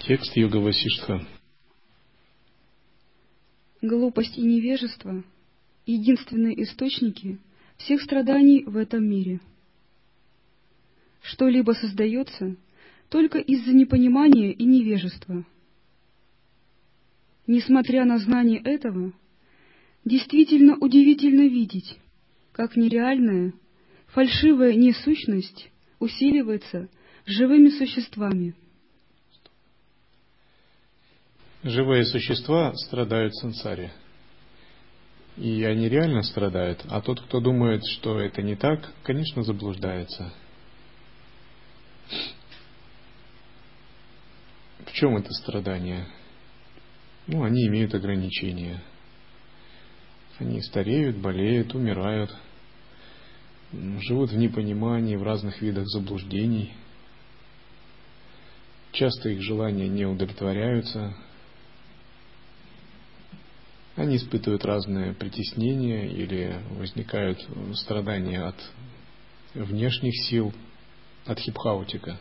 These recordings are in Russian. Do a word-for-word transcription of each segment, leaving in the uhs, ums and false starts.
Текст Йога Васиштха. Глупость и невежество — единственные источники всех страданий в этом мире. Что-либо создается только из-за непонимания и невежества. Несмотря на знание этого, действительно удивительно видеть, как нереальная, фальшивая несущность усиливается живыми существами. Живые существа страдают в сансаре. И они реально страдают, а тот, кто думает, что это не так, конечно, заблуждается. В чем это страдание? Ну, они имеют ограничения. Они стареют, болеют, умирают, живут в непонимании, в разных видах заблуждений. Часто их желания не удовлетворяются. Они испытывают разные притеснения или возникают страдания от внешних сил, от хипхаутика.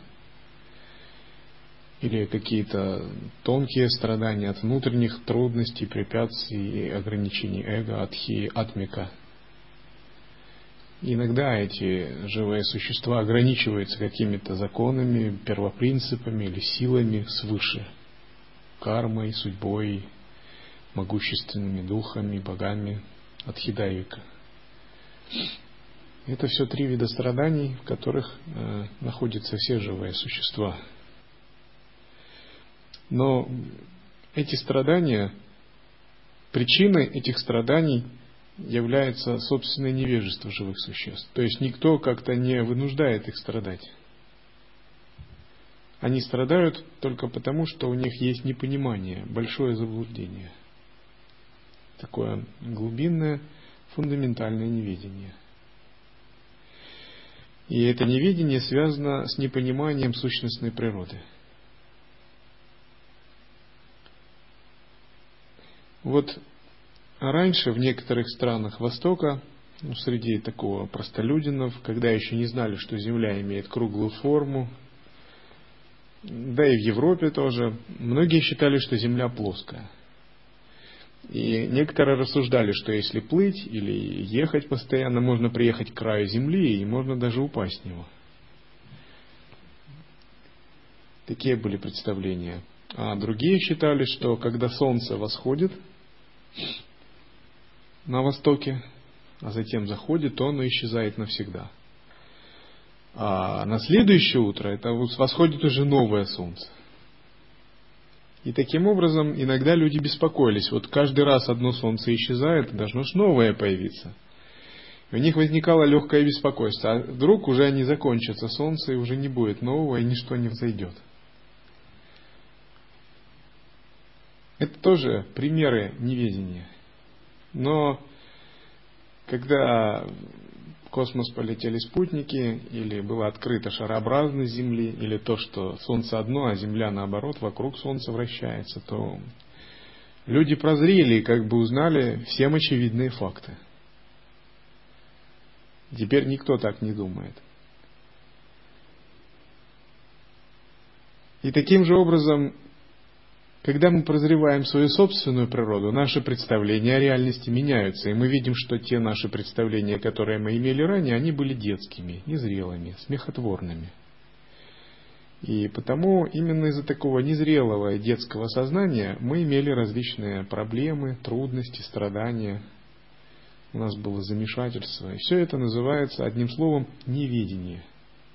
Или какие-то тонкие страдания от внутренних трудностей, препятствий и ограничений эго, от хи, атмика. Иногда эти живые существа ограничиваются какими-то законами, первопринципами или силами свыше, кармой, судьбой, могущественными духами, богами, от хидайвика. Это все три вида страданий, в которых э, находятся все живые существа. Но эти страдания, причиной этих страданий является собственное невежество живых существ. То есть никто как-то не вынуждает их страдать. Они страдают только потому, что у них есть непонимание, большое заблуждение. Такое глубинное, фундаментальное неведение. И это неведение связано с непониманием сущностной природы. Вот раньше в некоторых странах Востока, ну, среди такого простолюдинов, когда еще не знали, что Земля имеет круглую форму, да и в Европе тоже, многие считали, что Земля плоская. И некоторые рассуждали, что если плыть или ехать постоянно, можно приехать к краю Земли и можно даже упасть с него. Такие были представления. А другие считали, что когда Солнце восходит на востоке, а затем заходит, то оно исчезает навсегда. А на следующее утро это восходит уже новое Солнце. И таким образом иногда люди беспокоились. Вот каждый раз одно солнце исчезает, должно ж новое появиться. И у них возникало легкое беспокойство. А вдруг уже они закончатся, солнце, и уже не будет нового, и ничто не взойдет. Это тоже примеры неведения. Но когда в космос полетели спутники, или была открыта шарообразность Земли, или то, что Солнце одно, а Земля наоборот, вокруг Солнца вращается, то люди прозрели и как бы узнали всем очевидные факты. Теперь никто так не думает. И таким же образом, когда мы прозреваем свою собственную природу, наши представления о реальности меняются, и мы видим, что те наши представления, которые мы имели ранее, они были детскими, незрелыми, смехотворными. И потому именно из-за такого незрелого и детского сознания мы имели различные проблемы, трудности, страдания. У нас было замешательство. И все это называется, одним словом, неведение.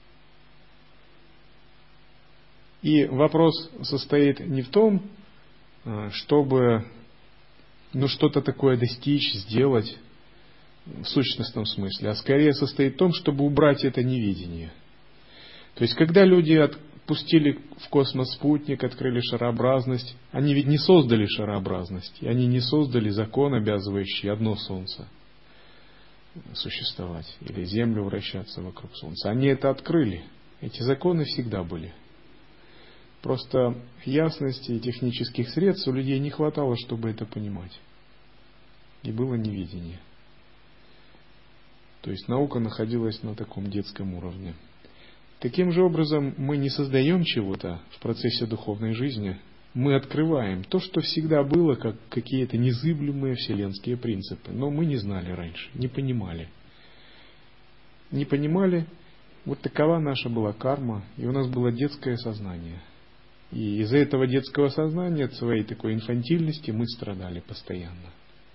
И вопрос состоит не в том, чтобы ну, что-то такое достичь, сделать в сущностном смысле, а скорее состоит в том, чтобы убрать это неведение. То есть, когда люди отпустили в космос спутник, открыли шарообразность, они ведь не создали шарообразность, и они не создали закон, обязывающий одно Солнце существовать, или Землю вращаться вокруг Солнца. Они это открыли. Эти законы всегда были. Просто ясности и технических средств у людей не хватало, чтобы это понимать. И было неведение. То есть наука находилась на таком детском уровне. Таким же образом, мы не создаем чего-то в процессе духовной жизни, мы открываем то, что всегда было, как какие-то незыблемые вселенские принципы, но мы не знали раньше, не понимали. Не понимали, вот такова наша была карма, и у нас было детское сознание. И из-за этого детского сознания, от своей такой инфантильности, мы страдали постоянно.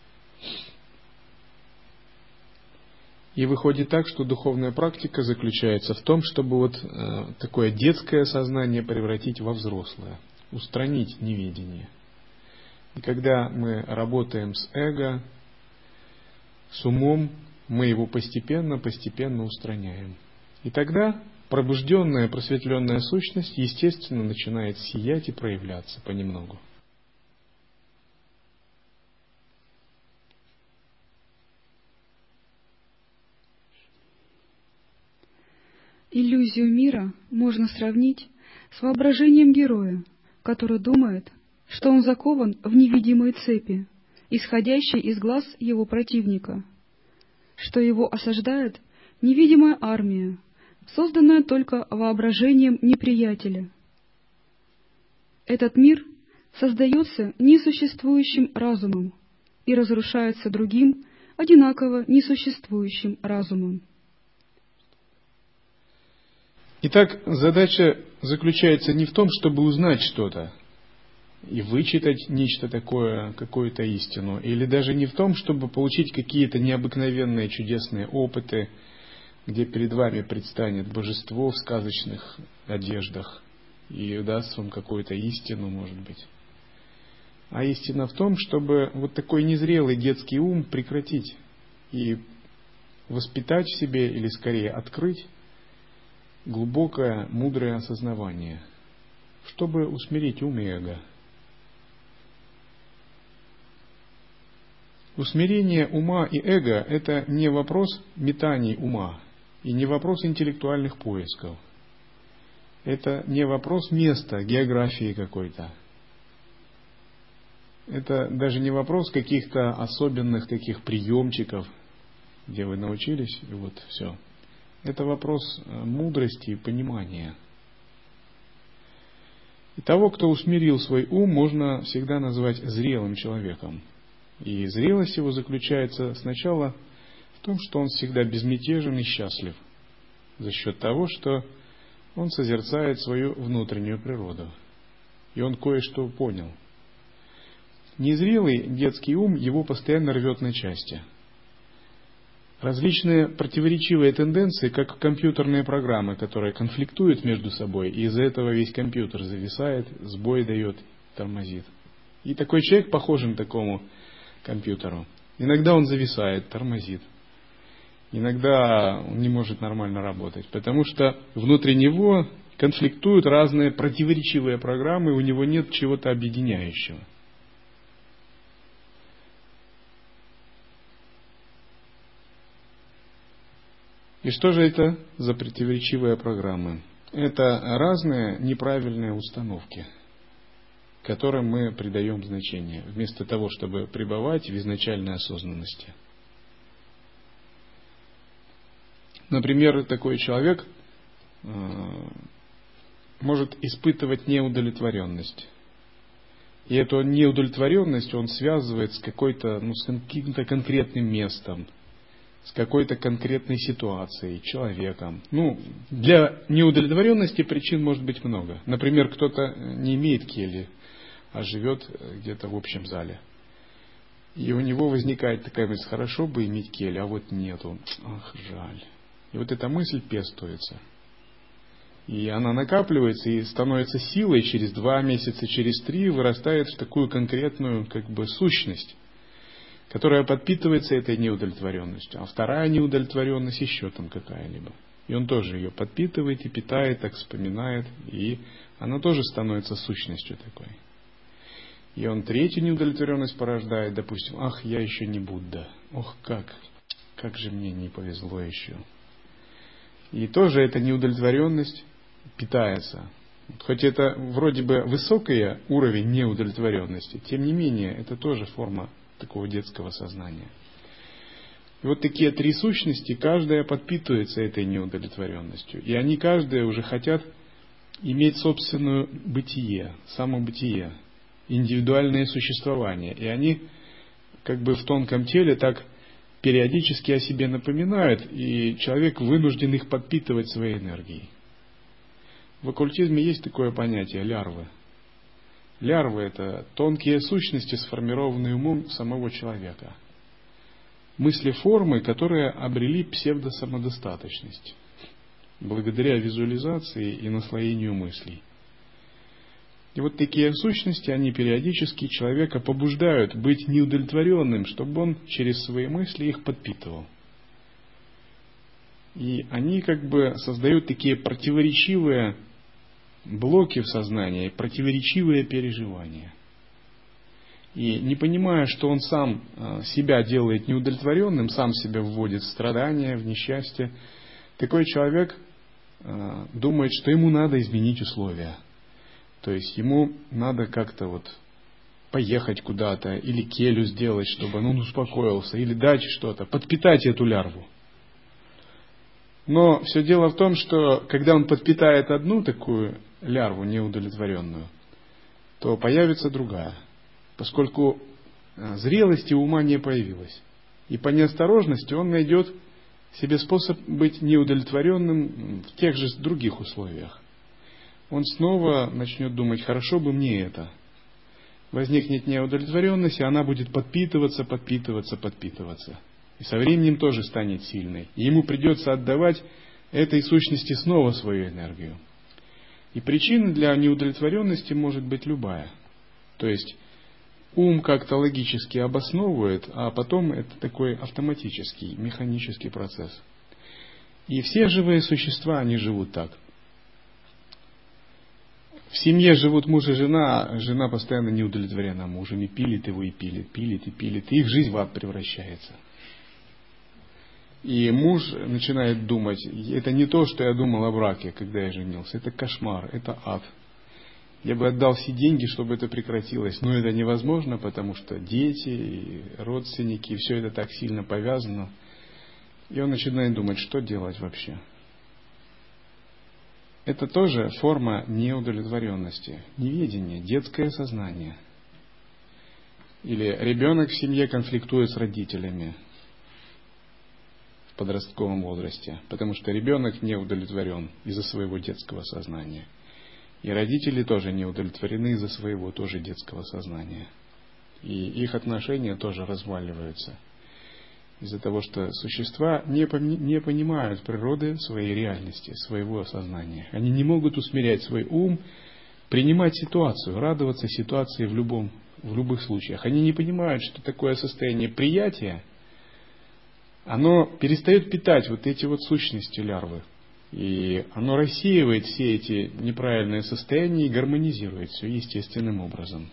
И выходит так, что духовная практика заключается в том, чтобы вот э, такое детское сознание превратить во взрослое, устранить неведение. И когда мы работаем с эго, с умом, мы его постепенно, постепенно устраняем. И тогда пробужденная, просветленная сущность, естественно, начинает сиять и проявляться понемногу. Иллюзию мира можно сравнить с воображением героя, который думает, что он закован в невидимые цепи, исходящие из глаз его противника, что его осаждает невидимая армия, созданная только воображением неприятеля. Этот мир создается несуществующим разумом и разрушается другим, одинаково несуществующим разумом. Итак, задача заключается не в том, чтобы узнать что-то и вычитать нечто такое, какую-то истину, или даже не в том, чтобы получить какие-то необыкновенные чудесные опыты, где перед вами предстанет божество в сказочных одеждах и даст вам какую-то истину, может быть. А истина в том, чтобы вот такой незрелый детский ум прекратить и воспитать в себе, или скорее открыть, глубокое, мудрое осознавание, чтобы усмирить ум и эго. Усмирение ума и эго – это не вопрос метаний ума и не вопрос интеллектуальных поисков. Это не вопрос места, географии какой-то. Это даже не вопрос каких-то особенных таких приемчиков, где вы научились, и вот все. Это вопрос мудрости и понимания. И того, кто усмирил свой ум, можно всегда назвать зрелым человеком. И зрелость его заключается сначала в том, что он всегда безмятежен и счастлив за счет того, что он созерцает свою внутреннюю природу. И он кое-что понял. Незрелый детский ум его постоянно рвет на части. Различные противоречивые тенденции, как компьютерные программы, которые конфликтуют между собой, и из-за этого весь компьютер зависает, сбой дает, тормозит. И такой человек похожен такому компьютеру. Иногда он зависает, тормозит. Иногда он не может нормально работать, потому что внутри него конфликтуют разные противоречивые программы, у него нет чего-то объединяющего. И что же это за противоречивые программы? Это разные неправильные установки, которым мы придаем значение, вместо того, чтобы пребывать в изначальной осознанности. Например, такой человек э, может испытывать неудовлетворенность. И эту неудовлетворенность он связывает с какой-то, ну, с каким-то конкретным местом, с какой-то конкретной ситуацией, человеком. Ну, для неудовлетворенности причин может быть много. Например, кто-то не имеет кельи, а живет где-то в общем зале. И у него возникает такая мысль: хорошо бы иметь келью, а вот нету. Ах, жаль. И вот эта мысль пестуется. И она накапливается и становится силой, через два месяца, через три вырастает в такую конкретную, как бы, сущность, которая подпитывается этой неудовлетворенностью. А вторая неудовлетворенность еще там какая-либо. И он тоже ее подпитывает и питает, так вспоминает, и она тоже становится сущностью такой. И он третью неудовлетворенность порождает, допустим: ах, я еще не Будда. Ох, как, как же мне не повезло еще. И тоже эта неудовлетворенность питается. Хоть это вроде бы высокий уровень неудовлетворенности, тем не менее, это тоже форма такого детского сознания. И вот такие три сущности, каждая подпитывается этой неудовлетворенностью. И они каждая уже хотят иметь собственное бытие, самобытие, индивидуальное существование. И они как бы в тонком теле так периодически о себе напоминают, и человек вынужден их подпитывать своей энергией. В оккультизме есть такое понятие лярвы. Лярвы – это тонкие сущности, сформированные умом самого человека. Мысли-формы, которые обрели псевдосамодостаточность благодаря визуализации и наслоению мыслей. И вот такие сущности, они периодически человека побуждают быть неудовлетворенным, чтобы он через свои мысли их подпитывал. И они как бы создают такие противоречивые блоки в сознании, противоречивые переживания. И не понимая, что он сам себя делает неудовлетворенным, сам себя вводит в страдания, в несчастье, такой человек думает, что ему надо изменить условия. То есть ему надо как-то вот поехать куда-то, или келью сделать, чтобы он успокоился, или дать что-то, подпитать эту лярву. Но все дело в том, что когда он подпитает одну такую лярву неудовлетворенную, то появится другая. Поскольку зрелости ума не появилось. И по неосторожности он найдет себе способ быть неудовлетворенным в тех же других условиях. Он снова начнет думать, хорошо бы мне это. Возникнет неудовлетворенность, и она будет подпитываться, подпитываться, подпитываться. И со временем тоже станет сильной. И ему придется отдавать этой сущности снова свою энергию. И причина для неудовлетворенности может быть любая. То есть ум как-то логически обосновывает, а потом это такой автоматический, механический процесс. И все живые существа, они живут так. В семье живут муж и жена, жена постоянно не удовлетворена мужем, и пилит его, и пилит, пилит, и пилит, и их жизнь в ад превращается. И муж начинает думать, это не то, что я думал о браке, когда я женился, это кошмар, это ад. Я бы отдал все деньги, чтобы это прекратилось, но это невозможно, потому что дети, родственники, все это так сильно повязано. И он начинает думать, что делать вообще. Это тоже форма неудовлетворенности, неведения, детское сознание. Или ребенок в семье конфликтует с родителями в подростковом возрасте, потому что ребенок не удовлетворен из-за своего детского сознания. И родители тоже не удовлетворены из-за своего тоже детского сознания. И их отношения тоже разваливаются. Из-за того, что существа не, пом- не понимают природы своей реальности, своего сознания. Они не могут усмирять свой ум, принимать ситуацию, радоваться ситуации в, любом, в любых случаях. Они не понимают, что такое состояние приятия, оно перестает питать вот эти вот сущности лярвы. И оно рассеивает все эти неправильные состояния и гармонизирует все естественным образом.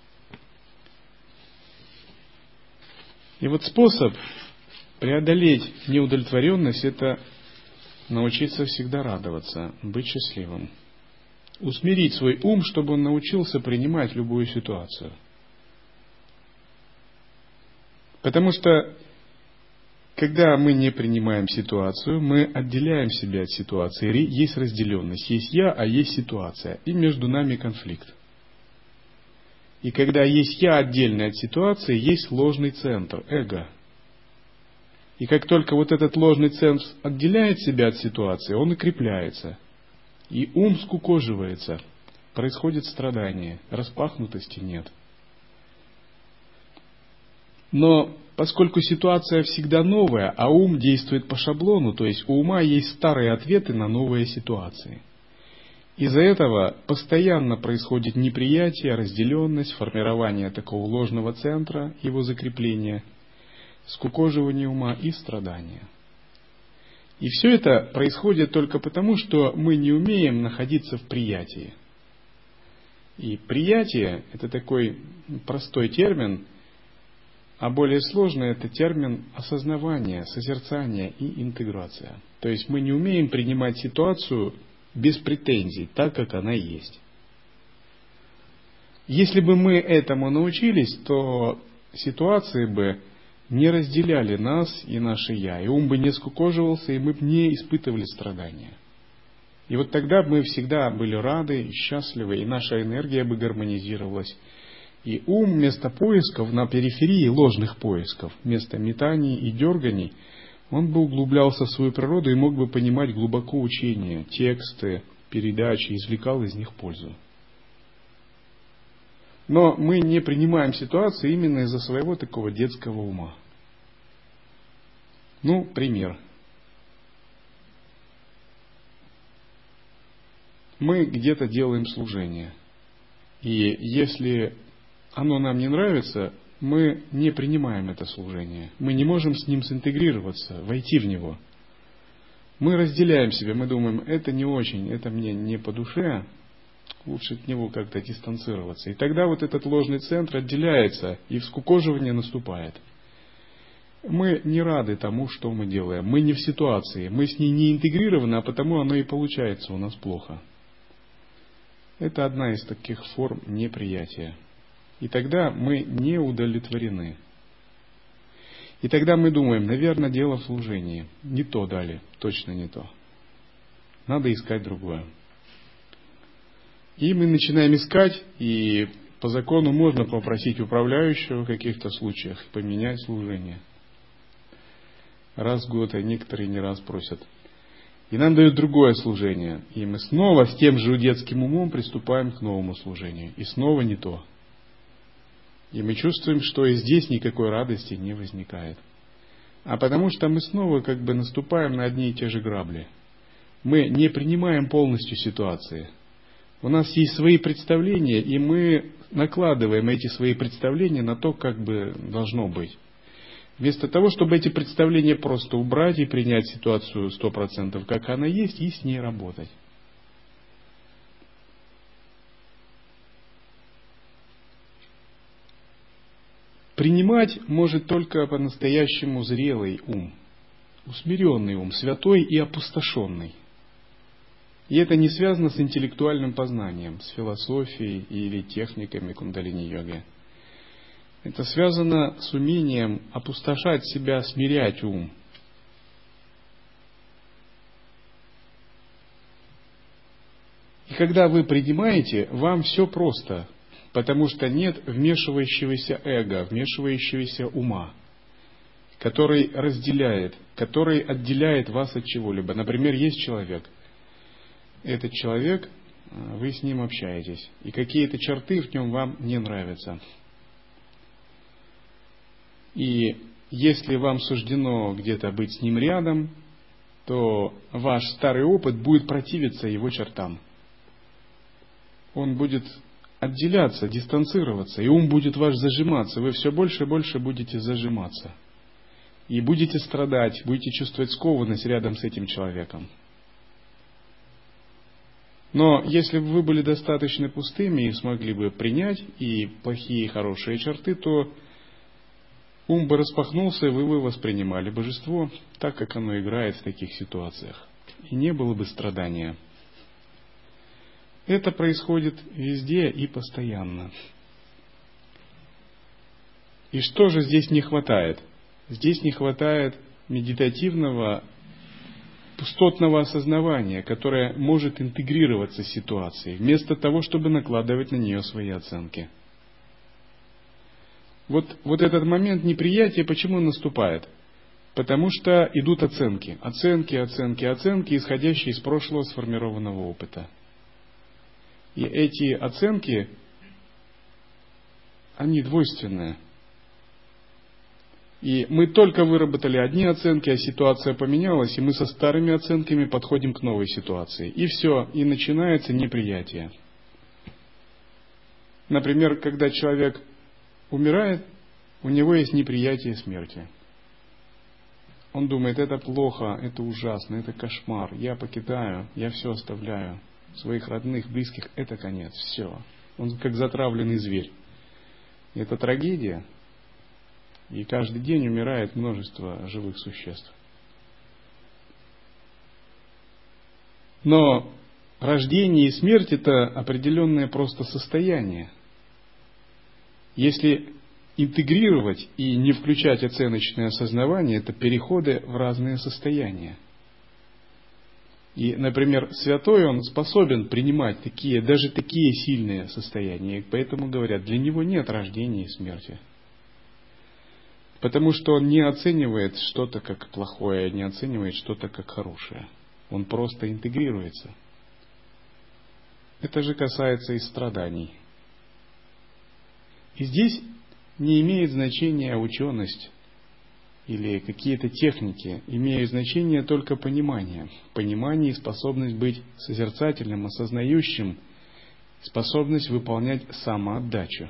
И вот способ преодолеть неудовлетворенность – это научиться всегда радоваться, быть счастливым. Усмирить свой ум, чтобы он научился принимать любую ситуацию. Потому что когда мы не принимаем ситуацию, мы отделяем себя от ситуации. Есть разделенность. Есть я, а есть ситуация. И между нами конфликт. И когда есть я отдельный от ситуации, есть ложный центр, эго. И как только вот этот ложный центр отделяет себя от ситуации, он укрепляется. И ум скукоживается. Происходит страдание. Распахнутости нет. Но поскольку ситуация всегда новая, а ум действует по шаблону, то есть у ума есть старые ответы на новые ситуации. Из-за этого постоянно происходит неприятие, разделенность, формирование такого ложного центра, его закрепление, скукоживание ума и страдания. И все это происходит только потому, что мы не умеем находиться в приятии. И приятие – это такой простой термин, а более сложный – это термин осознавания, созерцания и интеграция. То есть мы не умеем принимать ситуацию без претензий, так как она есть. Если бы мы этому научились, то ситуации бы не разделяли нас и наше «я», и ум бы не скукоживался, и мы бы не испытывали страдания. И вот тогда бы мы всегда были рады и счастливы, и наша энергия бы гармонизировалась. И ум вместо поисков на периферии ложных поисков, вместо метаний и дерганий, он бы углублялся в свою природу и мог бы понимать глубоко учения, тексты, передачи, извлекал из них пользу. Но мы не принимаем ситуацию именно из-за своего такого детского ума. Ну, пример. Мы где-то делаем служение. И если оно нам не нравится, мы не принимаем это служение. Мы не можем с ним синтегрироваться, войти в него. Мы разделяем себя, мы думаем, это не очень, это мне не по душе, лучше от него как-то дистанцироваться. И тогда вот этот ложный центр отделяется, и вскукоживание наступает. Мы не рады тому, что мы делаем. Мы не в ситуации, мы с ней не интегрированы, а потому оно и получается у нас плохо. Это одна из таких форм неприятия. И тогда мы не удовлетворены. И тогда мы думаем, наверное, дело в служении. Не то дали, точно не то. Надо искать другое. И мы начинаем искать, и по закону можно попросить управляющего в каких-то случаях поменять служение. Раз в год, а некоторые не раз просят. И нам дают другое служение. И мы снова с тем же детским умом приступаем к новому служению. И снова не то. И мы чувствуем, что и здесь никакой радости не возникает. А потому что мы снова как бы наступаем на одни и те же грабли. Мы не принимаем полностью ситуации. У нас есть свои представления, и мы накладываем эти свои представления на то, как бы должно быть. Вместо того, чтобы эти представления просто убрать и принять ситуацию сто процентов, как она есть, и с ней работать. Принимать может только по-настоящему зрелый ум, усмиренный ум, святой и опустошенный. И это не связано с интеллектуальным познанием, с философией или техниками кундалини-йоги. Это связано с умением опустошать себя, смирять ум. И когда вы принимаете, вам все просто, потому что нет вмешивающегося эго, вмешивающегося ума, который разделяет, который отделяет вас от чего-либо. Например, есть человек. Этот человек, вы с ним общаетесь, и какие-то черты в нем вам не нравятся. И если вам суждено где-то быть с ним рядом, то ваш старый опыт будет противиться его чертам. Он будет отделяться, дистанцироваться, и ум будет ваш зажиматься. Вы все больше и больше будете зажиматься. И будете страдать, будете чувствовать скованность рядом с этим человеком. Но если бы вы были достаточно пустыми и смогли бы принять и плохие, и хорошие черты, то ум бы распахнулся, и вы бы воспринимали божество так, как оно играет в таких ситуациях. И не было бы страдания. Это происходит везде и постоянно. И что же здесь не хватает? Здесь не хватает медитативного, пустотного осознавания, которое может интегрироваться с ситуацией, вместо того, чтобы накладывать на нее свои оценки. Вот, вот этот момент неприятия, почему он наступает? Потому что идут оценки. Оценки, оценки, оценки, исходящие из прошлого сформированного опыта. И эти оценки, они двойственные. И мы только выработали одни оценки, а ситуация поменялась, и мы со старыми оценками подходим к новой ситуации. И все, и начинается неприятие. Например, когда человек умирает, у него есть неприятие смерти. Он думает, это плохо, это ужасно, это кошмар, я покидаю, я все оставляю, своих родных, близких, это конец, все. Он как затравленный зверь. Это трагедия, и каждый день умирает множество живых существ. Но рождение и смерть – это определенное просто состояние. Если интегрировать и не включать оценочное осознавание – это переходы в разные состояния. И, например, святой, он способен принимать такие, даже такие сильные состояния. И поэтому говорят, для него нет рождения и смерти. Потому что он не оценивает что-то как плохое, не оценивает что-то как хорошее. Он просто интегрируется. Это же касается и страданий. И здесь не имеет значения ученость или какие-то техники, имеют значение только понимание. Понимание и способность быть созерцательным, осознающим, способность выполнять самоотдачу.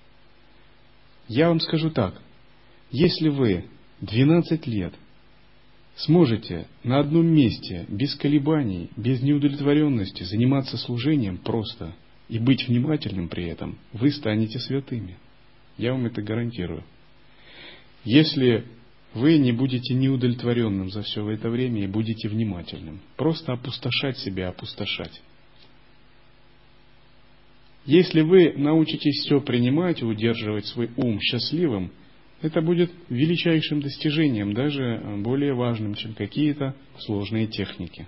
Я вам скажу так, если вы двенадцать лет сможете на одном месте, без колебаний, без неудовлетворенности заниматься служением просто и быть внимательным при этом, вы станете святыми. Я вам это гарантирую. Если вы не будете неудовлетворенным за все это время и будете внимательным, просто опустошать себя, опустошать. Если вы научитесь все принимать и удерживать свой ум счастливым, это будет величайшим достижением, даже более важным, чем какие-то сложные техники.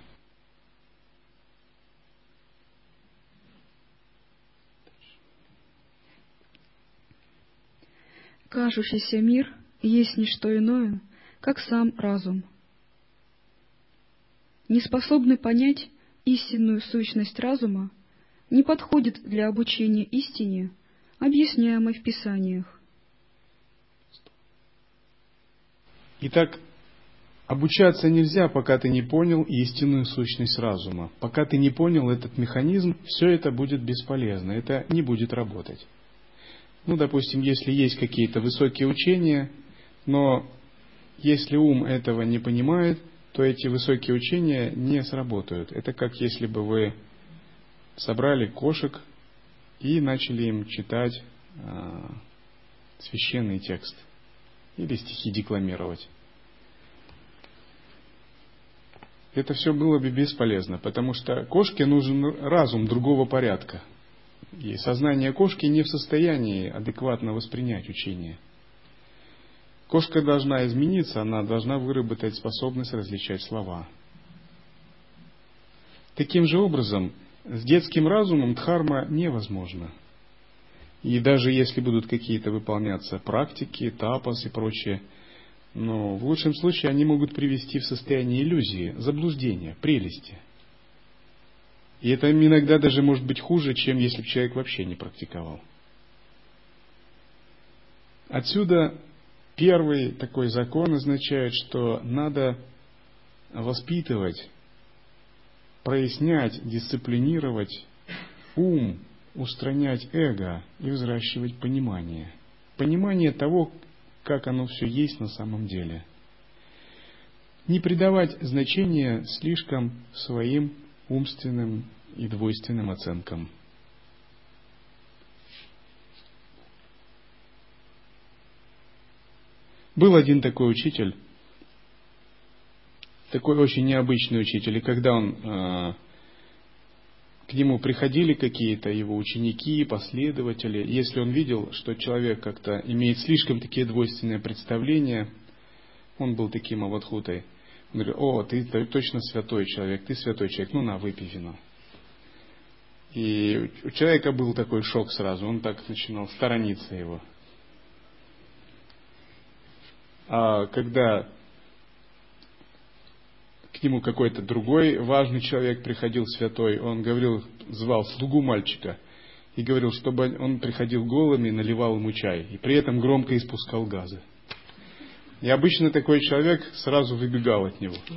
Кажущийся мир есть не что иное, как сам разум. Неспособный понять истинную сущность разума, не подходит для обучения истине, объясняемой в Писаниях. Итак, обучаться нельзя, пока ты не понял истинную сущность разума. Пока ты не понял этот механизм, все это будет бесполезно, это не будет работать. Ну, допустим, если есть какие-то высокие учения, но если ум этого не понимает, то эти высокие учения не сработают. Это как если бы вы собрали кошек и начали им читать э, священный текст или стихи декламировать. Это все было бы бесполезно, потому что кошке нужен разум другого порядка. И сознание кошки не в состоянии адекватно воспринять учение. Кошка должна измениться, она должна выработать способность различать слова. Таким же образом, с детским разумом дхарма невозможна. И даже если будут какие-то выполняться практики, тапас и прочее, но в лучшем случае они могут привести в состояние иллюзии, заблуждения, прелести. И это иногда даже может быть хуже, чем если бы человек вообще не практиковал. Отсюда первый такой закон означает, что надо воспитывать, прояснять, дисциплинировать ум, устранять эго и взращивать понимание. Понимание того, как оно все есть на самом деле. Не придавать значения слишком своим умственным и двойственным оценкам. Был один такой учитель, такой очень необычный учитель, и когда он, э, к нему приходили какие-то его ученики, последователи, если он видел, что человек как-то имеет слишком такие двойственные представления, он был таким аватхутой, он говорит: о, ты, ты точно святой человек, ты святой человек, ну на, выпей вино. И у человека был такой шок сразу, он так начинал сторониться его. А когда к нему какой-то другой важный человек приходил, святой, он говорил, звал слугу мальчика и говорил, чтобы он приходил голым и наливал ему чай, и при этом громко испускал газы. И обычно такой человек сразу выбегал от него.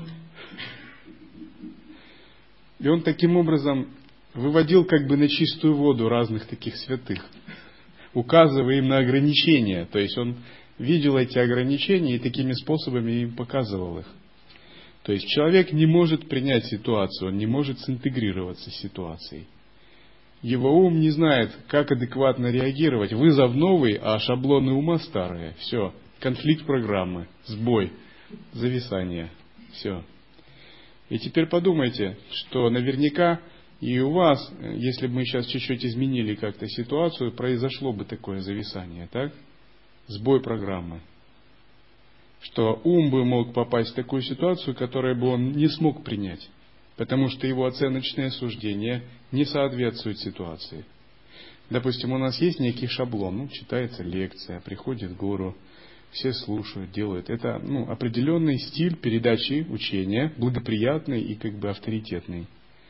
И он таким образом выводил как бы на чистую воду разных таких святых, указывая им на ограничения. То есть он видел эти ограничения и такими способами им показывал их. То есть человек не может принять ситуацию, он не может синтегрироваться с ситуацией. Его ум не знает, как адекватно реагировать. Вызов новый, а шаблоны ума старые. Все. Конфликт программы, сбой, зависание. Все. И теперь подумайте, что наверняка и у вас, если бы мы сейчас чуть-чуть изменили как-то ситуацию, произошло бы такое зависание, так? сбой программы. Что ум бы мог попасть в такую ситуацию, которую бы он не смог принять, потому что его оценочное суждение не соответствует ситуации. Допустим, у нас есть некий шаблон, ну, читается лекция, приходит гуру, все слушают, делают. Это ну, определенный стиль передачи учения, благоприятный и как бы авторитетный.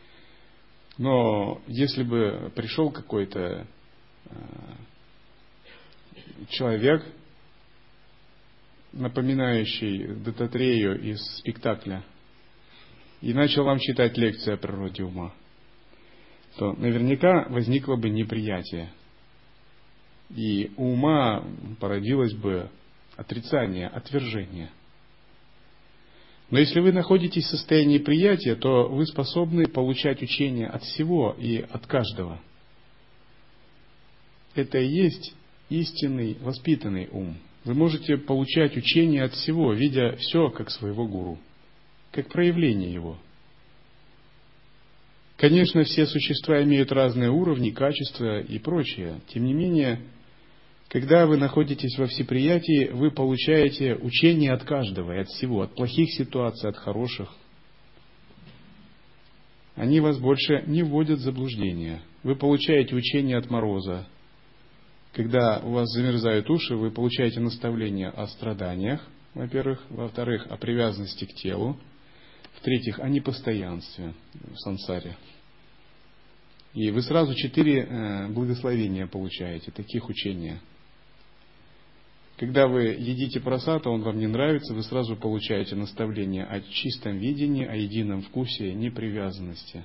Но если бы пришел какой-то э, человек, напоминающий Даттатрею из спектакля, и начал вам читать лекцию о природе ума, то наверняка возникло бы неприятие. И у ума породилось бы отрицание, отвержение. Но если вы находитесь в состоянии приятия, то вы способны получать учение от всего и от каждого. Это и есть истинный, воспитанный ум. Вы можете получать учение от всего, видя все как своего гуру, как проявление его. Конечно, все существа имеют разные уровни, качества и прочее. Тем не менее, когда вы находитесь во всеприятии, вы получаете учение от каждого и от всего, от плохих ситуаций, от хороших. Они вас больше не вводят в заблуждение. Вы получаете учение от мороза. Когда у вас замерзают уши, вы получаете наставление о страданиях, во-первых. Во-вторых, о привязанности к телу. В-третьих, о непостоянстве в сансаре. И вы сразу четыре благословения получаете, таких учения. Когда вы едите прасада, он вам не нравится, вы сразу получаете наставление о чистом видении, о едином вкусе, непривязанности.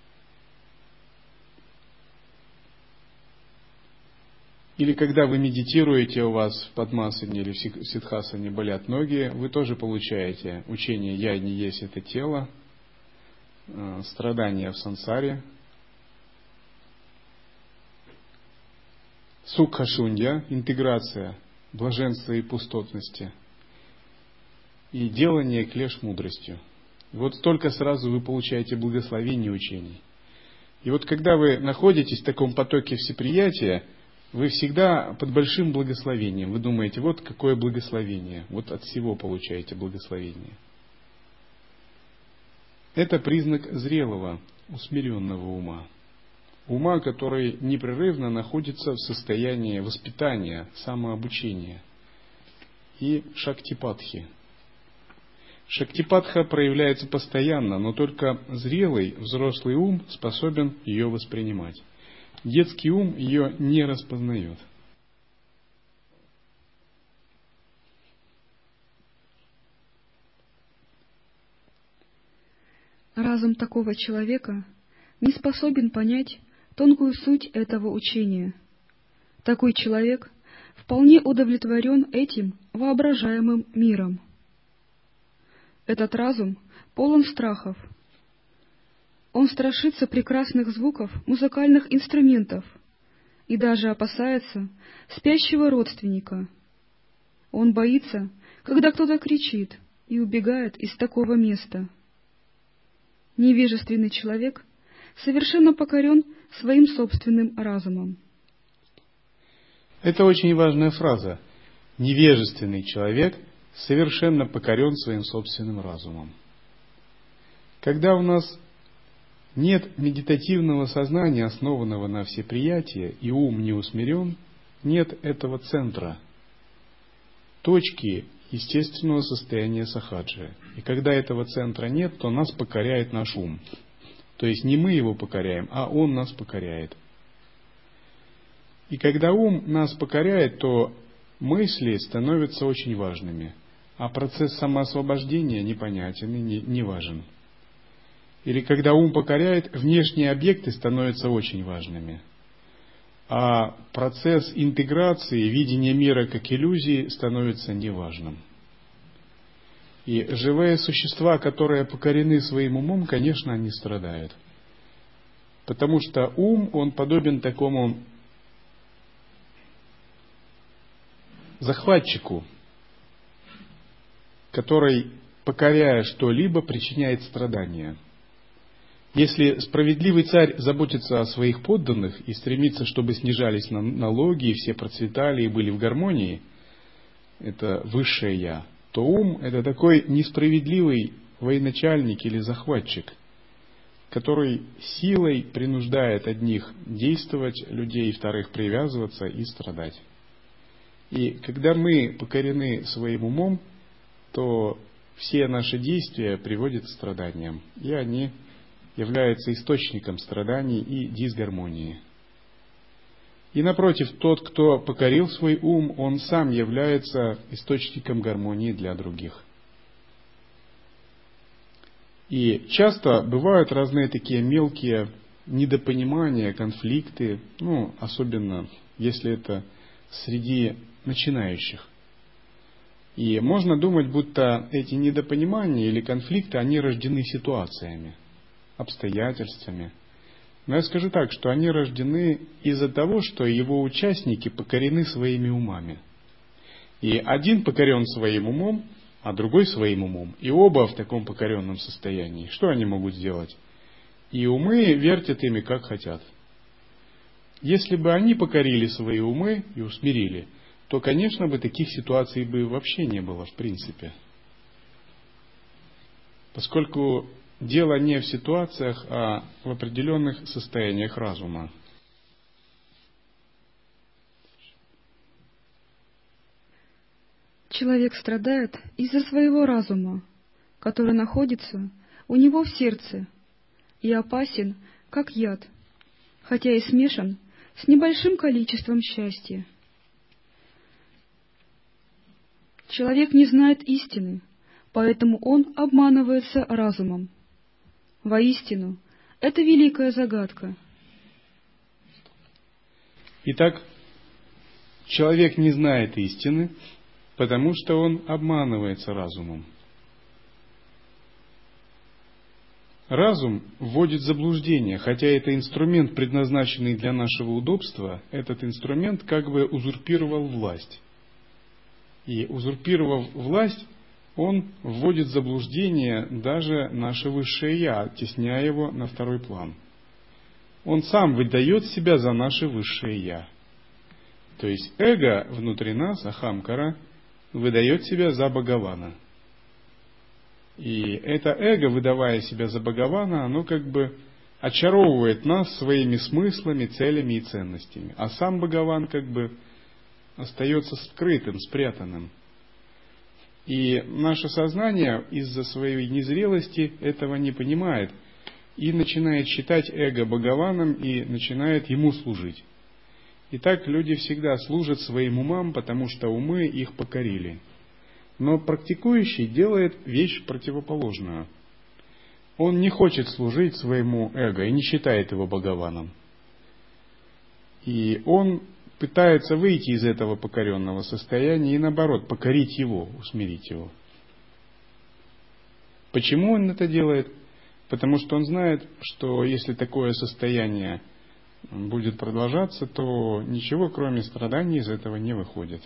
Или когда вы медитируете, у вас в падмасане или в сиддхасане болят ноги, вы тоже получаете учение «Я не есть это тело», страдания в сансаре, сукха-шунья, интеграция блаженства и пустотности, и делание клеш мудростью. Вот столько сразу вы получаете благословение учений. И вот когда вы находитесь в таком потоке всеприятия, вы всегда под большим благословением. Вы думаете, вот какое благословение, вот от всего получаете благословение. Это признак зрелого, усмиренного ума. Ума, который непрерывно находится в состоянии воспитания, самообучения и шактипатхи. Шактипатха проявляется постоянно, но только зрелый, взрослый ум способен ее воспринимать. Детский ум ее не распознает. Разум такого человека не способен понять тонкую суть этого учения. Такой человек вполне удовлетворен этим воображаемым миром. Этот разум полон страхов. Он страшится прекрасных звуков музыкальных инструментов и даже опасается спящего родственника. Он боится, когда кто-то кричит, и убегает из такого места. Невежественный человек совершенно покорен своим собственным разумом. Это очень важная фраза. Невежественный человек совершенно покорен своим собственным разумом. Когда у нас нет медитативного сознания, основанного на всеприятии, и ум не усмирен, нет этого центра, точки естественного состояния сахаджи. И когда этого центра нет, то нас покоряет наш ум. То есть не мы его покоряем, а он нас покоряет. И когда ум нас покоряет, то мысли становятся очень важными, а процесс самоосвобождения непонятен и не, не важен. Или когда ум покоряет, внешние объекты становятся очень важными, а процесс интеграции, видения мира как иллюзии становится неважным. И живые существа, которые покорены своим умом, конечно, они страдают. Потому что ум, он подобен такому захватчику, который, покоряя что-либо, причиняет страдания. Если справедливый царь заботится о своих подданных и стремится, чтобы снижались налоги, и все процветали и были в гармонии, это высшее Я, то ум – это такой несправедливый военачальник или захватчик, который силой принуждает одних действовать людей, вторых привязываться и страдать. И когда мы покорены своим умом, то все наши действия приводят к страданиям, и они являются источником страданий и дисгармонии. И напротив, тот, кто покорил свой ум, он сам является источником гармонии для других. И часто бывают разные такие мелкие недопонимания, конфликты, ну, особенно если это среди начинающих. И можно думать, будто эти недопонимания или конфликты, они рождены ситуациями, обстоятельствами. Но я скажу так, что они рождены из-за того, что его участники покорены своими умами. И один покорен своим умом, а другой своим умом. И оба в таком покоренном состоянии. Что они могут сделать? И умы вертят ими, как хотят. Если бы они покорили свои умы и усмирили, то, конечно, бы таких ситуаций бы вообще не было в принципе. Поскольку дело не в ситуациях, а в определенных состояниях разума. Человек страдает из-за своего разума, который находится у него в сердце и опасен, как яд, хотя и смешан с небольшим количеством счастья. Человек не знает истины, поэтому он обманывается разумом. Воистину, это великая загадка. Итак, человек не знает истины, потому что он обманывается разумом. Разум вводит в заблуждение, хотя это инструмент, предназначенный для нашего удобства, этот инструмент как бы узурпировал власть. И узурпировав власть, он вводит в заблуждение даже наше высшее Я, оттесняя его на второй план. Он сам выдает себя за наше высшее Я. То есть эго внутри нас, ахамкара, выдает себя за Бхагавана. И это эго, выдавая себя за Бхагавана, оно как бы очаровывает нас своими смыслами, целями и ценностями. А сам Бхагаван как бы остается скрытым, спрятанным. И наше сознание из-за своей незрелости этого не понимает и начинает считать эго Бхагаваном и начинает ему служить. Итак, люди всегда служат своим умам, потому что умы их покорили. Но практикующий делает вещь противоположную. Он не хочет служить своему эго и не считает его Бхагаваном. И он пытается выйти из этого покоренного состояния и, наоборот, покорить его, усмирить его. Почему он это делает? Потому что он знает, что если такое состояние будет продолжаться, то ничего, кроме страданий, из этого не выходит.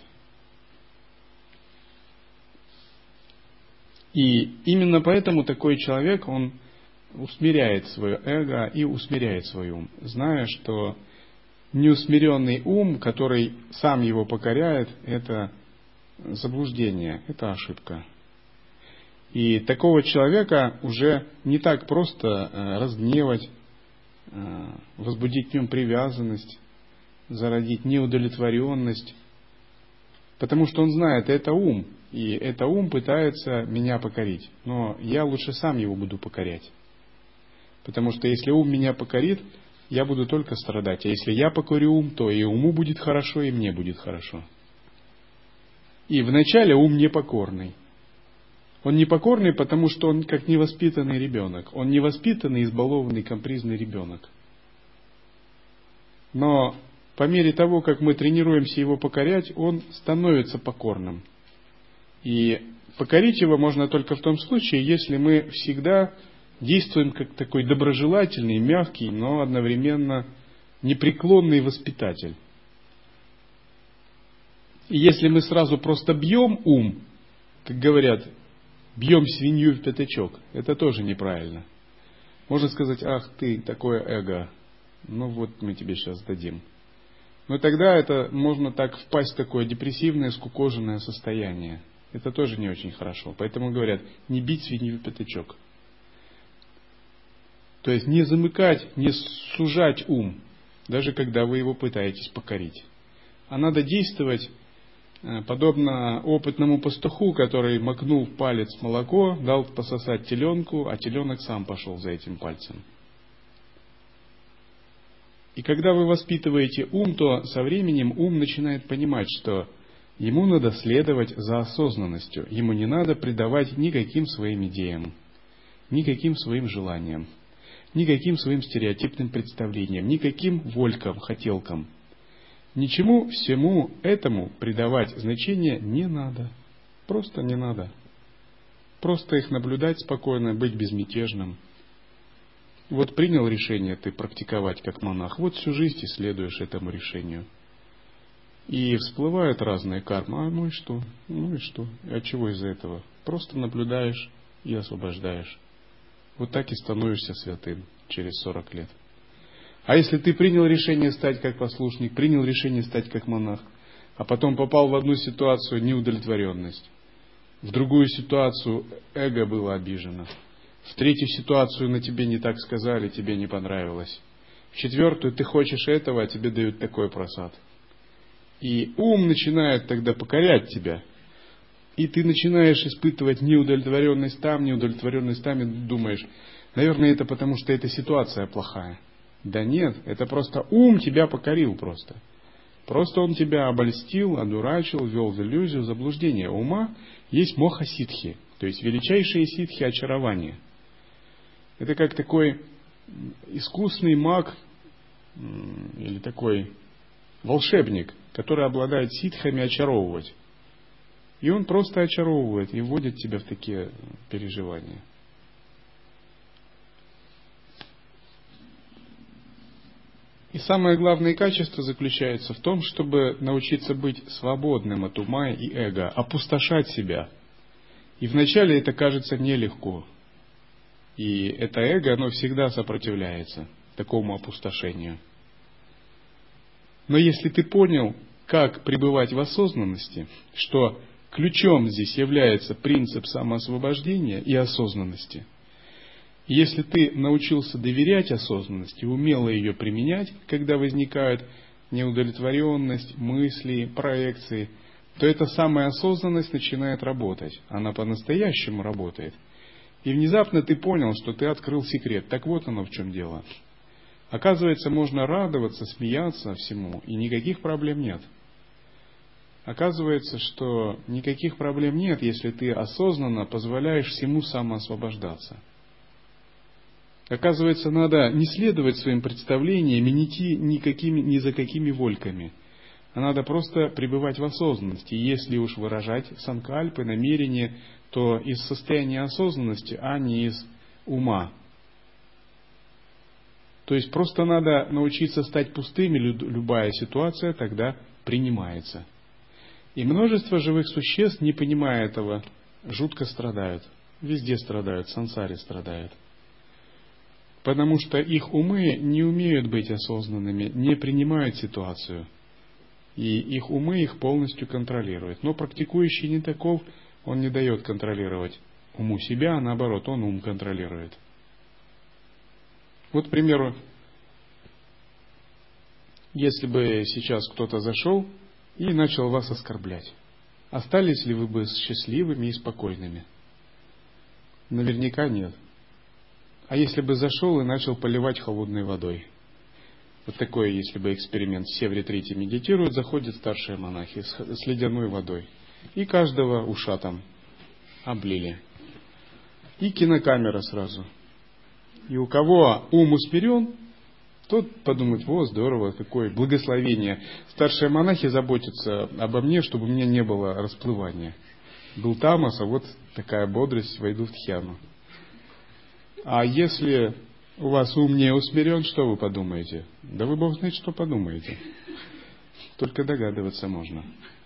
И именно поэтому такой человек, он усмиряет свое эго и усмиряет свой ум, зная, что неусмиренный ум, который сам его покоряет, это заблуждение, это ошибка. И такого человека уже не так просто разгневать, возбудить в нем привязанность, зародить неудовлетворенность, потому что он знает, это ум, и это ум пытается меня покорить, но я лучше сам его буду покорять. Потому что если ум меня покорит, я буду только страдать. А если я покорю ум, то и уму будет хорошо, и мне будет хорошо. И вначале ум непокорный. Он непокорный, потому что он как невоспитанный ребенок. Он невоспитанный, избалованный, капризный ребенок. Но по мере того, как мы тренируемся его покорять, он становится покорным. И покорить его можно только в том случае, если мы всегда действуем как такой доброжелательный, мягкий, но одновременно непреклонный воспитатель. И если мы сразу просто бьем ум, как говорят, бьем свинью в пятачок, это тоже неправильно. Можно сказать, ах ты, такое эго, ну вот мы тебе сейчас дадим. Но тогда это можно так впасть в такое депрессивное, скукоженное состояние. Это тоже не очень хорошо. Поэтому говорят, не бить свинью в пятачок. То есть не замыкать, не сужать ум, даже когда вы его пытаетесь покорить. А надо действовать подобно опытному пастуху, который макнул в палец молоко, дал пососать теленку, а теленок сам пошел за этим пальцем. И когда вы воспитываете ум, то со временем ум начинает понимать, что ему надо следовать за осознанностью, ему не надо придавать никаким своим идеям, никаким своим желаниям, никаким своим стереотипным представлениям, никаким волькам, хотелкам. Ничему всему этому придавать значение не надо. Просто не надо. Просто их наблюдать спокойно, быть безмятежным. Вот принял решение ты практиковать как монах, вот всю жизнь и следуешь этому решению. И всплывают разные кармы. А ну и что? Ну и что? И от чего из-за этого? Просто наблюдаешь и освобождаешь. Вот так и становишься святым через сорок лет. А если ты принял решение стать как послушник, принял решение стать как монах, а потом попал в одну ситуацию неудовлетворенность, в другую ситуацию эго было обижено, в третью ситуацию на тебе не так сказали, тебе не понравилось, в четвертую ты хочешь этого, а тебе дают такой просад. И ум начинает тогда покорять тебя. И ты начинаешь испытывать неудовлетворенность там, неудовлетворенность там, и думаешь, наверное, это потому, что эта ситуация плохая. Да нет, это просто ум тебя покорил просто. Просто он тебя обольстил, одурачил, ввел в иллюзию, в заблуждение. У ума есть моха-ситхи, то есть величайшие ситхи очарования. Это как такой искусный маг или такой волшебник, который обладает ситхами очаровывать. И он просто очаровывает и вводит тебя в такие переживания. И самое главное качество заключается в том, чтобы научиться быть свободным от ума и эго, опустошать себя. И вначале это кажется нелегко. И это эго, оно всегда сопротивляется такому опустошению. Но если ты понял, как пребывать в осознанности, что ключом здесь является принцип самоосвобождения и осознанности, и если ты научился доверять осознанности, умело ее применять, когда возникают неудовлетворенность, мысли, проекции, то эта самая осознанность начинает работать. Она по-настоящему работает. И внезапно ты понял, что ты открыл секрет. Так вот оно в чем дело. Оказывается, можно радоваться, смеяться всему, и никаких проблем нет. Оказывается, что никаких проблем нет, если ты осознанно позволяешь всему самоосвобождаться. Оказывается, надо не следовать своим представлениям и не идти никакими, ни за какими вольками. А надо просто пребывать в осознанности. И если уж выражать санкальпы, намерения, то из состояния осознанности, а не из ума. То есть просто надо научиться стать пустыми, любая ситуация тогда принимается. И множество живых существ, не понимая этого, жутко страдают. Везде страдают, в сансаре страдают. Потому что их умы не умеют быть осознанными, не принимают ситуацию. И их умы их полностью контролируют. Но практикующий не таков, он не дает контролировать уму себя, а наоборот, он ум контролирует. Вот, к примеру, если бы сейчас кто-то зашел и начал вас оскорблять, остались ли вы бы счастливыми и спокойными? Наверняка нет. А если бы зашел и начал поливать холодной водой? Вот такой, если бы эксперимент. Все в ретрите медитируют, заходят старшие монахи с, с ледяной водой. И каждого ушатом облили. И кинокамера сразу. И у кого ум усмирен, тот подумает: о, здорово, какое благословение. Старшие монахи заботятся обо мне, чтобы у меня не было расплывания. Был тамас, а вот такая бодрость, войду в дхьяну. А если у вас ум не усмирен, что вы подумаете? Да вы бог знает, что подумаете. Только догадываться можно.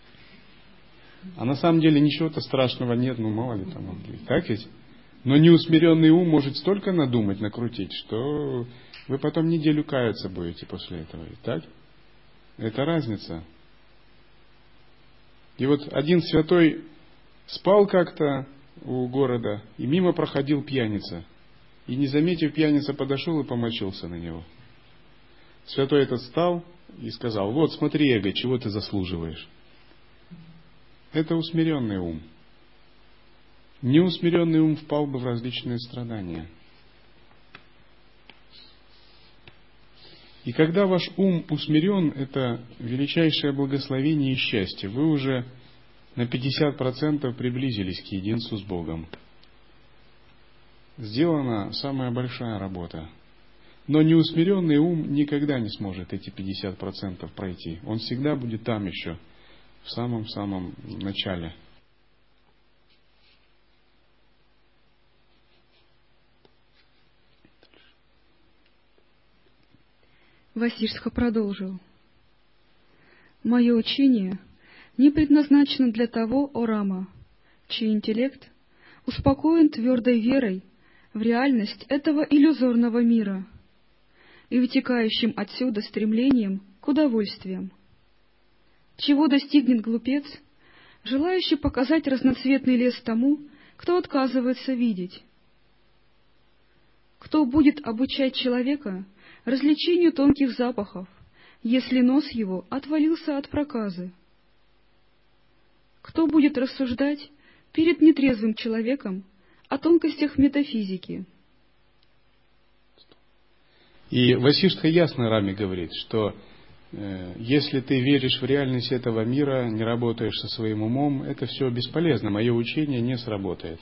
А на самом деле ничего-то страшного нет, ну мало ли там. Так ведь? Но неусмиренный ум может столько надумать, накрутить, что вы потом неделю каяться будете после этого. Так? Это разница. И вот один святой спал как-то у города, и мимо проходил пьяница. И не заметив, пьяница подошел и помочился на него. Святой этот встал и сказал: вот смотри, эго, чего ты заслуживаешь. Это усмиренный ум. Неусмиренный ум впал бы в различные страдания. И когда ваш ум усмирен, это величайшее благословение и счастье. Вы уже на пятьдесят процентов приблизились к единству с Богом. Сделана самая большая работа. Но неусмиренный ум никогда не сможет эти пятьдесят процентов пройти. Он всегда будет там еще, в самом-самом начале. Васиштха продолжил. «Мое учение не предназначено для того, о Рама, чей интеллект успокоен твердой верой в реальность этого иллюзорного мира и вытекающим отсюда стремлением к удовольствиям. Чего достигнет глупец, желающий показать разноцветный лес тому, кто отказывается видеть? Кто будет обучать человека развлечению тонких запахов, если нос его отвалился от проказы? Кто будет рассуждать перед нетрезвым человеком о тонкостях метафизики?» И Васиштха ясно Раме говорит, что э, если ты веришь в реальность этого мира, не работаешь со своим умом, это все бесполезно, мое учение не сработает.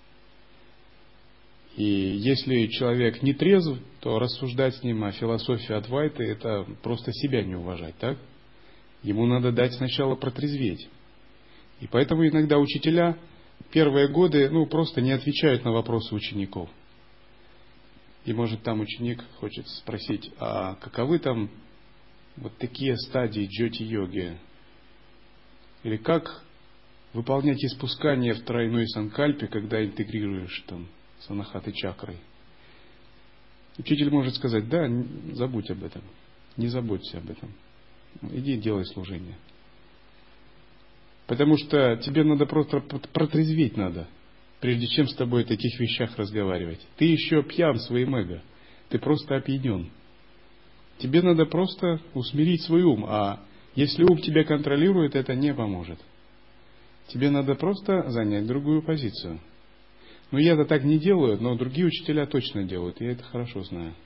И если человек не трезв, то рассуждать с ним о философии Адвайты — это просто себя не уважать, так? Ему надо дать сначала протрезветь. И поэтому иногда учителя первые годы ну, просто не отвечают на вопросы учеников. И может там ученик хочет спросить: а каковы там вот такие стадии джьоти-йоги? Или как выполнять испускание в тройной санкальпе, когда интегрируешь там с анахатой чакрой? Учитель может сказать: да, забудь об этом, не заботься об этом, иди делай служение. Потому что тебе надо просто протрезветь надо, прежде чем с тобой о таких вещах разговаривать. Ты еще пьян своим эго, ты просто опьянен. Тебе надо просто усмирить свой ум, а если ум тебя контролирует, это не поможет. Тебе надо просто занять другую позицию. Ну, я-то так не делаю, но другие учителя точно делают, я это хорошо знаю.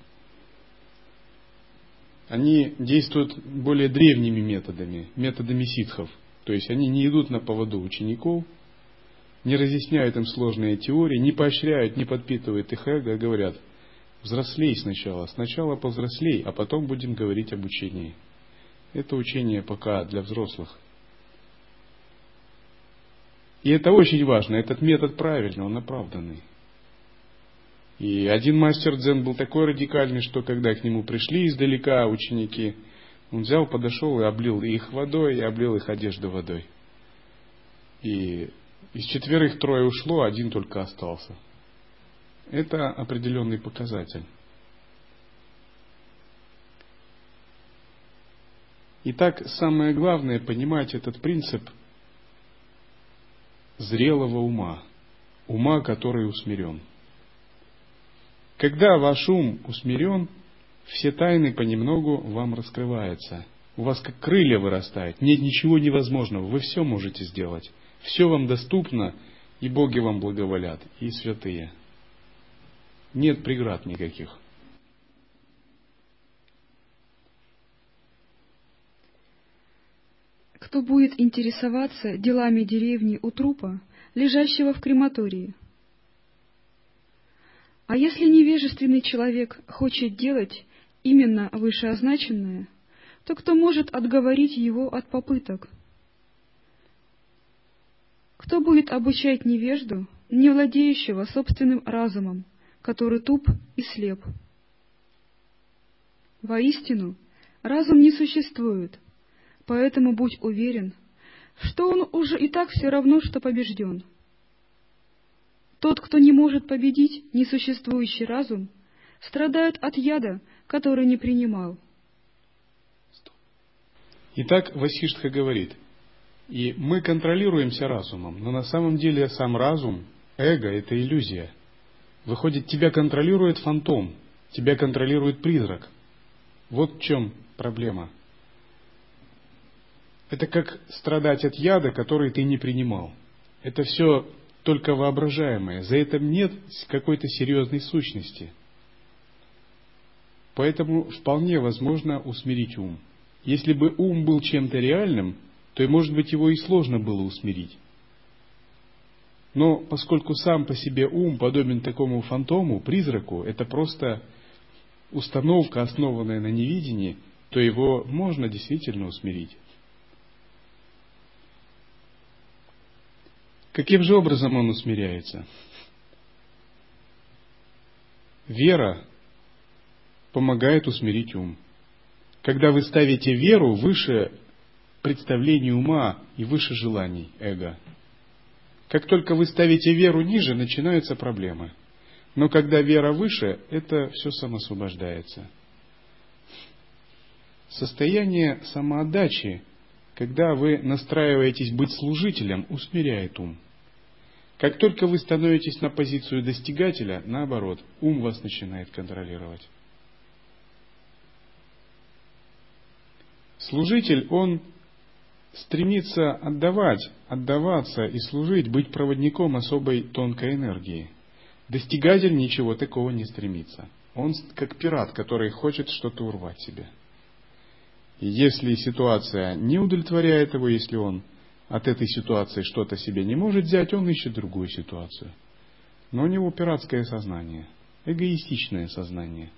Они действуют более древними методами, методами ситхов. То есть они не идут на поводу учеников, не разъясняют им сложные теории, не поощряют, не подпитывают их эго, а говорят: взрослей сначала, сначала повзрослей, а потом будем говорить об учении. Это учение пока для взрослых. И это очень важно, этот метод правильный, он оправданный. И один мастер дзен был такой радикальный, что когда к нему пришли издалека ученики, он взял, подошел и облил их водой, и облил их одежду водой. И из четверых трое ушло, один только остался. Это определенный показатель. Итак, самое главное — понимать этот принцип зрелого ума, ума, который усмирен. Когда ваш ум усмирен, все тайны понемногу вам раскрываются. У вас как крылья вырастают, нет ничего невозможного, вы все можете сделать. Все вам доступно, и боги вам благоволят, и святые. Нет преград никаких. Кто будет интересоваться делами деревни у трупа, лежащего в крематории? А если невежественный человек хочет делать именно вышеозначенное, то кто может отговорить его от попыток? Кто будет обучать невежду, не владеющего собственным разумом, который туп и слеп? Воистину, разум не существует, поэтому будь уверен, что он уже и так все равно, что побежден. Тот, кто не может победить несуществующий разум, страдает от яда, который не принимал. Итак, Васиштха говорит, и мы контролируемся разумом, но на самом деле сам разум, эго – это иллюзия. Выходит, тебя контролирует фантом, тебя контролирует призрак. Вот в чем проблема. Это как страдать от яда, который ты не принимал. Это все только воображаемое, за этим нет какой-то серьезной сущности. Поэтому вполне возможно усмирить ум. Если бы ум был чем-то реальным, то, и, может быть, его и сложно было усмирить. Но поскольку сам по себе ум подобен такому фантому, призраку, это просто установка, основанная на невидении, то его можно действительно усмирить. Каким же образом он усмиряется? Вера помогает усмирить ум. Когда вы ставите веру выше представлений ума и выше желаний эго. Как только вы ставите веру ниже, начинаются проблемы. Но когда вера выше, это все самоосвобождается. Состояние самоотдачи, когда вы настраиваетесь быть служителем, усмиряет ум. Как только вы становитесь на позицию достигателя, наоборот, ум вас начинает контролировать. Служитель, он стремится отдавать, отдаваться и служить, быть проводником особой тонкой энергии. Достигатель ничего такого не стремится. Он как пират, который хочет что-то урвать себе. И если ситуация не удовлетворяет его, если он от этой ситуации что-то себе не может взять, он ищет другую ситуацию. Но у него пиратское сознание, эгоистичное сознание.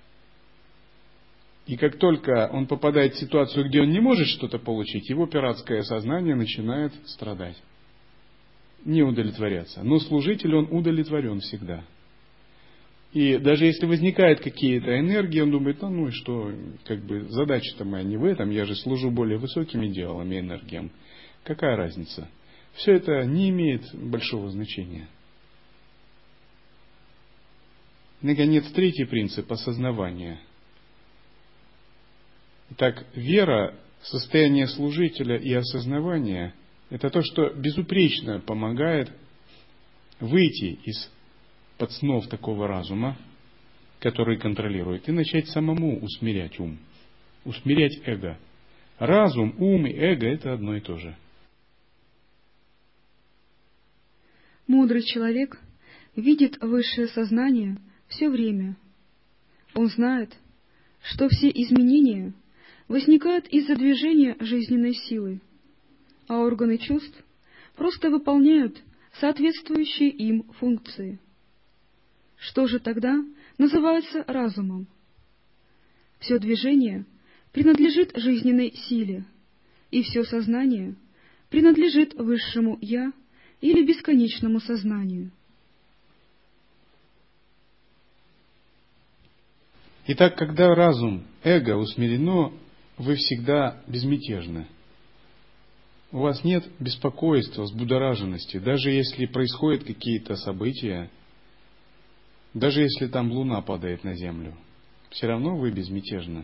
И как только он попадает в ситуацию, где он не может что-то получить, его пиратское сознание начинает страдать, не удовлетворяться. Но служитель, он удовлетворен всегда. И даже если возникают какие-то энергии, он думает, ну, ну и что, как бы задача-то моя не в этом, я же служу более высоким идеалам и энергиям. Какая разница? Все это не имеет большого значения. Наконец, третий принцип – осознавание. Итак, вера, состояние служителя и осознавание – это то, что безупречно помогает выйти из-под снов такого разума, который контролирует, и начать самому усмирять ум, усмирять эго. Разум, ум и эго – это одно и то же. Мудрый человек видит высшее сознание все время. Он знает, что все изменения возникают из-за движения жизненной силы, а органы чувств просто выполняют соответствующие им функции. Что же тогда называется разумом? Все движение принадлежит жизненной силе, и все сознание принадлежит высшему «Я» или бесконечному сознанию. Итак, когда разум, эго усмирено, вы всегда безмятежны. У вас нет беспокойства, взбудораженности, даже если происходят какие-то события, даже если там луна падает на землю, все равно вы безмятежны.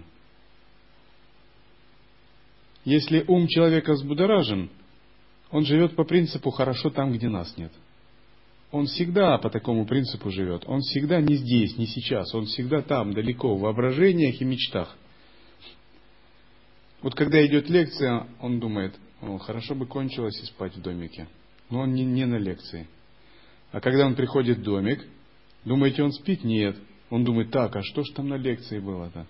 Если ум человека взбудоражен, он живет по принципу «хорошо там, где нас нет». Он всегда по такому принципу живет. Он всегда не здесь, не сейчас. Он всегда там, далеко, в воображениях и мечтах. Вот когда идет лекция, он думает, о, хорошо бы кончилось и спать в домике. Но он не, не на лекции. А когда он приходит в домик, думаете, он спит? Нет. Он думает, так, а что ж там на лекции было-то?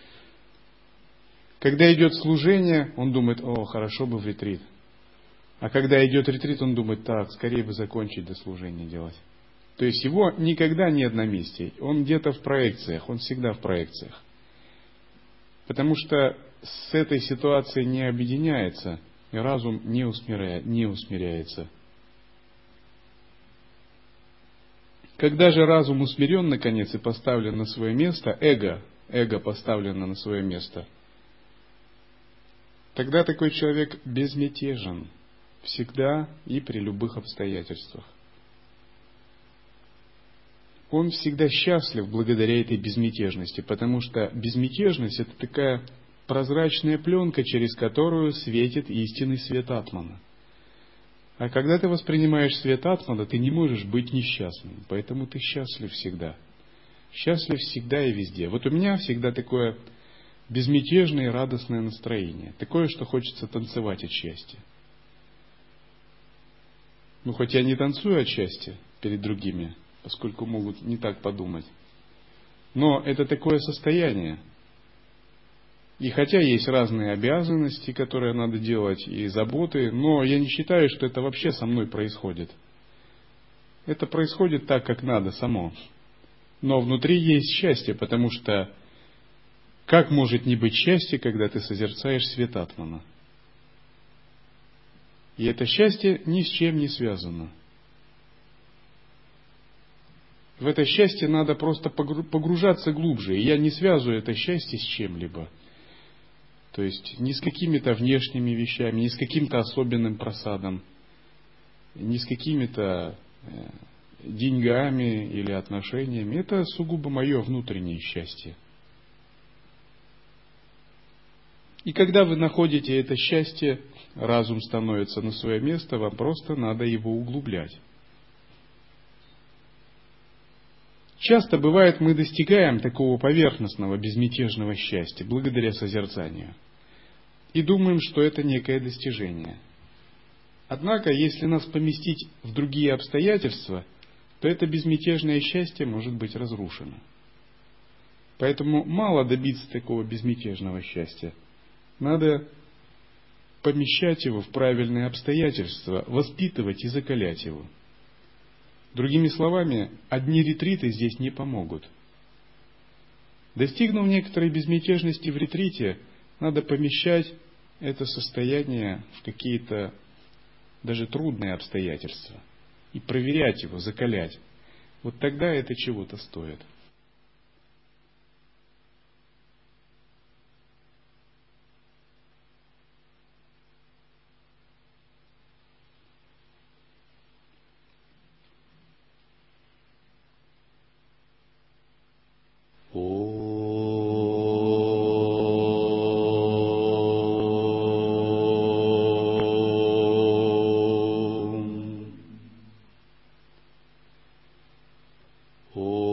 Когда идет служение, он думает, о, хорошо бы в ретрит. А когда идет ретрит, он думает, так, скорее бы закончить до служения делать. То есть его никогда нет на месте. Он где-то в проекциях, он всегда в проекциях. Потому что с этой ситуацией не объединяется, и разум не, усмиря... не усмиряется. Когда же разум усмирен, наконец, и поставлен на свое место, эго, эго поставлено на свое место, тогда такой человек безмятежен всегда и при любых обстоятельствах. Он всегда счастлив благодаря этой безмятежности, потому что безмятежность – это такая прозрачная пленка, через которую светит истинный свет Атмана. А когда ты воспринимаешь свет Атмана, ты не можешь быть несчастным, поэтому ты счастлив всегда. Счастлив всегда и везде. Вот у меня всегда такое безмятежное и радостное настроение, такое, что хочется танцевать от счастья. Ну, хоть я не танцую от счастья перед другими, поскольку могут не так подумать, но это такое состояние. И хотя есть разные обязанности, которые надо делать, и заботы, но я не считаю, что это вообще со мной происходит. Это происходит так, как надо само. Но внутри есть счастье, потому что как может не быть счастья, когда ты созерцаешь свет Атмана? И это счастье ни с чем не связано. В это счастье надо просто погружаться глубже. И я не связываю это счастье с чем-либо. То есть ни с какими-то внешними вещами, ни с каким-то особенным просадом, ни с какими-то деньгами или отношениями. Это сугубо мое внутреннее счастье. И когда вы находите это счастье, разум становится на свое место, вам просто надо его углублять. Часто бывает, мы достигаем такого поверхностного, безмятежного счастья благодаря созерцанию. И думаем, что это некое достижение. Однако, если нас поместить в другие обстоятельства, то это безмятежное счастье может быть разрушено. Поэтому мало добиться такого безмятежного счастья. Надо помещать его в правильные обстоятельства, воспитывать и закалять его. Другими словами, одни ретриты здесь не помогут. Достигнув некоторой безмятежности в ретрите, надо помещать это состояние в какие-то даже трудные обстоятельства и проверять его, закалять. Вот тогда это чего-то стоит. Oh